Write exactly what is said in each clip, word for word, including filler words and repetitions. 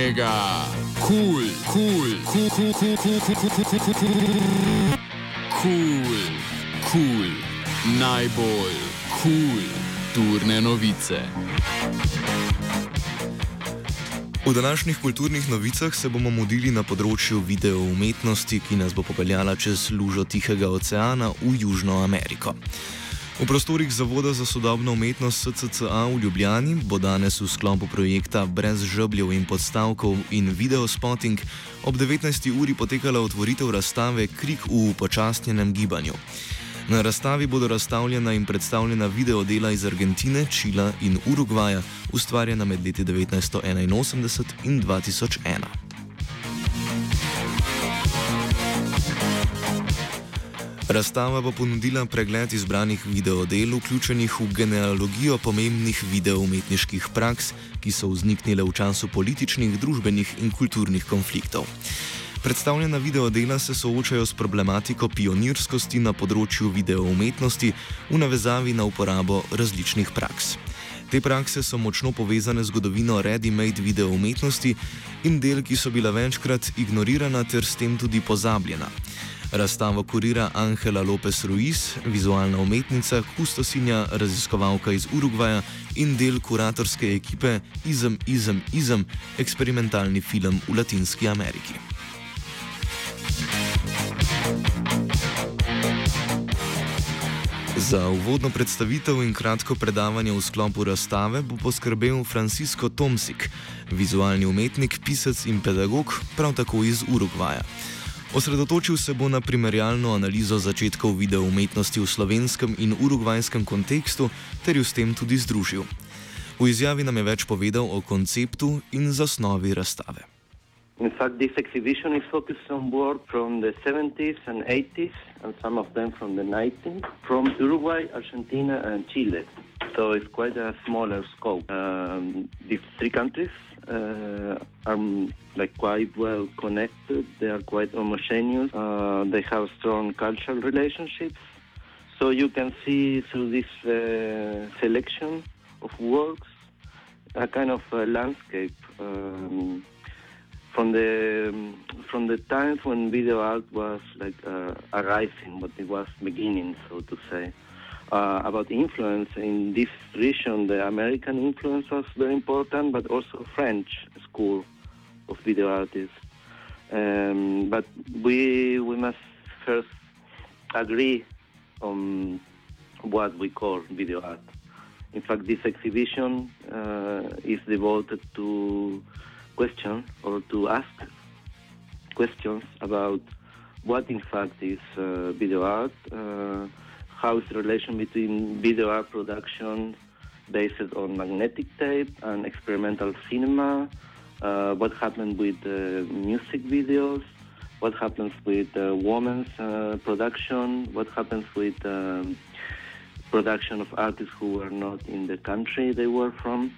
mega, cool, cool, cool, cool, cool, cool, cool, cool, cool, cool, cool, cool, najbolj cool turne novice. V današnjih kulturnih novicah se bomo mudili na področju video umetnosti, ki nas bo popeljala čez lužo Tihega oceana v Južno Ameriko. V prostorih Zavoda za sodobno umetnost S C C A v Ljubljani bo danes v sklopu projekta Brez žebljev in podstavkov in videospotting ob devetnajsti uri potekala otvoritev razstave Krik v upočasnjenem gibanju. Na razstavi bodo razstavljena in predstavljena videodela iz Argentine, Čila in Urugvaja, ustvarjena med leti devetnajststo enainosemdeset in dva tisoč ena. Razstava bo ponudila pregled izbranih videodel, vključenih v genealogijo pomembnih videoumetniških praks, ki so vzniknile v času političnih, družbenih in kulturnih konfliktov. Predstavljena videodela se soočajo s problematiko pionirskosti na področju videoumetnosti v navezavi na uporabo različnih praks. Te prakse so močno povezane z zgodovino ready-made videoumetnosti in del, ki so bila večkrat ignorirana ter s tem tudi pozabljena. Razstavo kurira Ángela López Ruiz, vizualna umetnica, kustosinja, raziskovalka iz Urugvaja in del kuratorske ekipe Izem, Izem, Izem, eksperimentalni film v Latinski Ameriki. Za uvodno predstavitev in kratko predavanje v sklopu razstave bo poskrbel Francisco Tomsik, vizualni umetnik, pisec in pedagog, prav tako iz Urugvaja. Osredotočil se bo na primerjalno analizo začetkov videoumetnosti v slovenskem in urugvajskem kontekstu ter ju s tem tudi združil. V izjavi nam je več povedal o konceptu in zasnovi razstave. In fact, this exhibition is focused on work from the seventies and eighties, and some of them from the nineties, from Uruguay, Argentina, and Chile. So it's quite a smaller scope. Um, these three countries uh, are like quite well connected. They are quite homogeneous. Uh, they have strong cultural relationships. So you can see through this uh, selection of works a kind of a landscape. Um, From the from the times when video art was like uh, arising, but it was beginning, so to say. Uh, about influence in this region, the American influence was very important, but also French school of video artists. Um, but we we must first agree on what we call video art. In fact, this exhibition uh, is devoted to question or to ask questions about what in fact is uh, video art, uh, how is the relation between video art production based on magnetic tape and experimental cinema, uh, what happened with uh, music videos, what happens with uh, women's uh, production, what happens with um, production of artists who were not in the country they were from.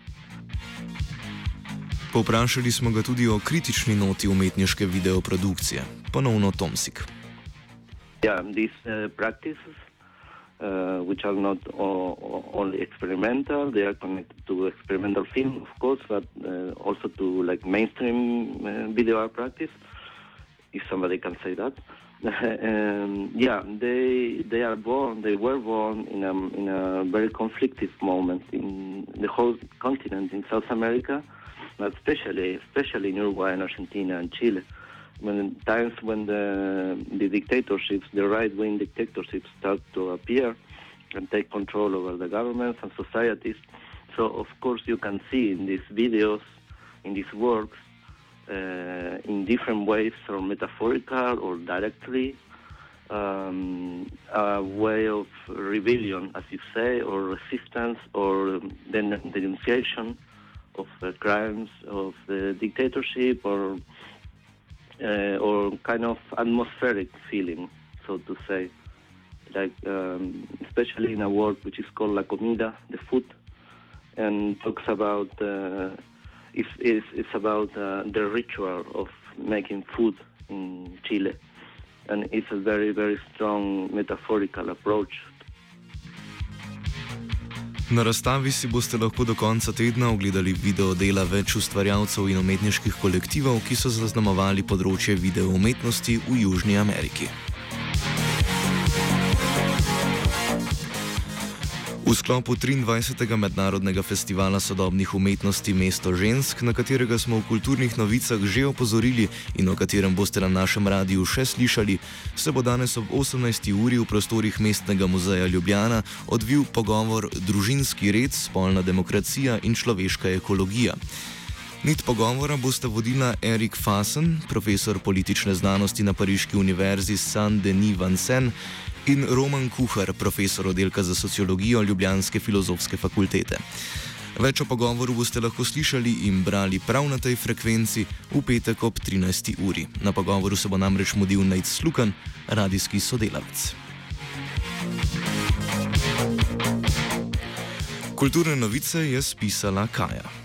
Povprašali smo ga tudi o kritični noti umetniške videoprodukcije. Ponovno Tomsik. Yeah, these uh, practices, uh, which are not o- o- only experimental, they are connected to experimental film, of course, but uh, also to like mainstream uh, video art practice, if somebody can say that. um, yeah, they they are born, they were born in a in a very conflictive moment in the whole continent in South America. But especially, especially in Uruguay and Argentina and Chile, when times when the the dictatorships, the right-wing dictatorships, start to appear and take control over the governments and societies. So, of course, you can see in these videos, in these works, uh, in different ways, or metaphorical or directly, um, a way of rebellion, as you say, or resistance, or den- denunciation of the crimes of the dictatorship, or uh, or kind of atmospheric feeling, so to say, like um, especially in a work which is called La Comida, the food, and talks about uh, it's, it's, it's about uh, the ritual of making food in Chile, and it's a very very strong metaphorical approach. Na razstavi si boste lahko do konca tedna ogledali video dela več ustvarjalcev in umetniških kolektivov, ki so zaznamovali področje video umetnosti v Južni Ameriki. V sklopu triindvajsetega mednarodnega festivala sodobnih umetnosti Mesto žensk, na katerega smo v kulturnih novicah že opozorili in o katerem boste na našem radiju še slišali, se bo danes ob osemnajsti uri v prostorih Mestnega muzeja Ljubljana odvil pogovor Družinski red, spolna demokracija in človeška ekologija. Nit pogovora bosta vodila Erik Fassen, profesor politične znanosti na Pariški univerzi Saint-Denis Vincennes, in Roman Kuhar, profesor oddelka za sociologijo Ljubljanske filozofske fakultete. Več o pogovoru boste lahko slišali in brali prav na tej frekvenci v petek ob trinajsti uri. Na pogovoru se bo namreč mudil Nejc Slukan, radijski sodelavec. Kulturne novice je spisala Kaja.